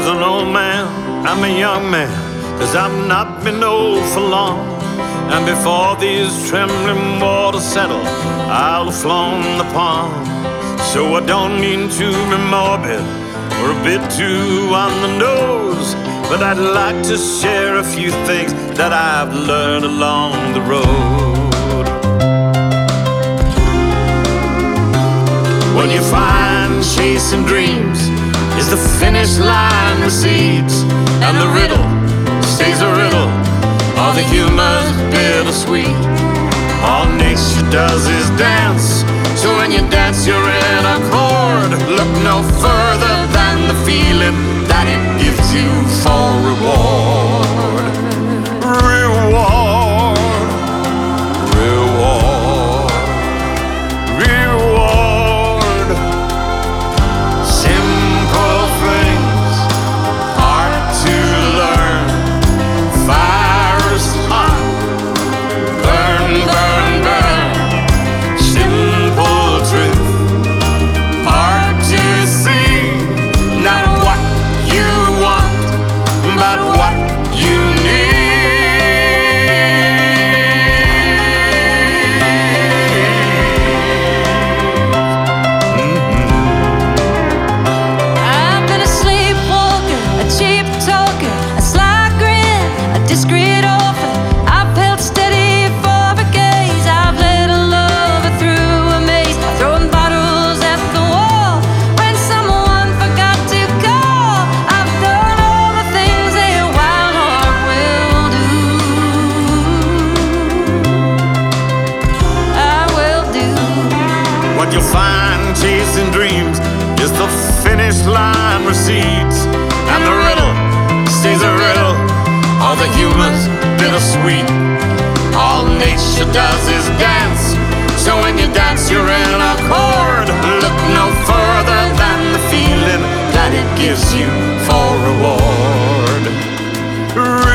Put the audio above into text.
As an old man, I'm a young man, 'cause I've not been old for long. And before these trembling waters settle, I'll have flown the pond. So I don't mean to be morbid or a bit too on the nose, but I'd like to share a few things that I've learned along the road. When you find chasing dreams is the finish line recedes, and the riddle stays a riddle, all the humor's bittersweet. All nature does is dance, so when you dance you're in a chord. Look no further than the feeling that it gives you for reward. Reward, reward, reward. Simple things, hard to learn. Fire is hot, burn, burn, burn. Simple truth, hard to see. Not what you want, but what you need. I've been a sleepwalker, a cheap talker, a sly grin, a discreet orphan. I've held steady for a gaze. I've led a lover through a maze, throwing bottles at the wall when someone forgot to call. I've done all the things a wild heart will do. I will do. What you'll find chasing dreams is the finish line recedes, and the riddle stays a riddle, all the humor's bittersweet. All nature does is dance, so when you dance you're in a chord. Look no further than the feeling that it gives you for reward.